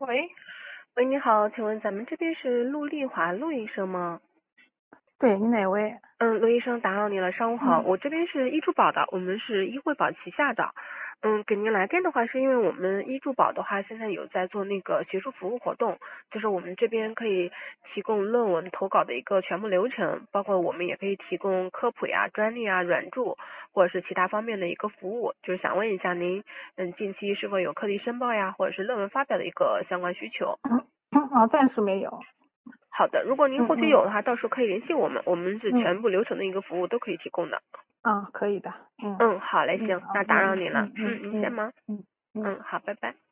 喂， 喂，你好，请问咱们这边是陆丽华陆医生吗？ 对你哪位？ 陆医生打扰你了，上午好，我这边是医助宝的，我们是医惠宝旗下的。给您来电的话，是因为我们医助宝的话，现在有在做那个学术服务活动，就是我们这边可以提供论文投稿的一个全部流程，包括我们也可以提供科普呀、专利啊、软著或者是其他方面的一个服务，就是想问一下您，近期是否有课题申报呀，或者是论文发表的一个相关需求？ 暂时没有。 好的，如果您后期有的话，到时候可以联系我们，我们是全部流程的一个服务都可以提供的。 可以的。 好嘞，行，那打扰你了。您先忙。 嗯。 好，拜拜。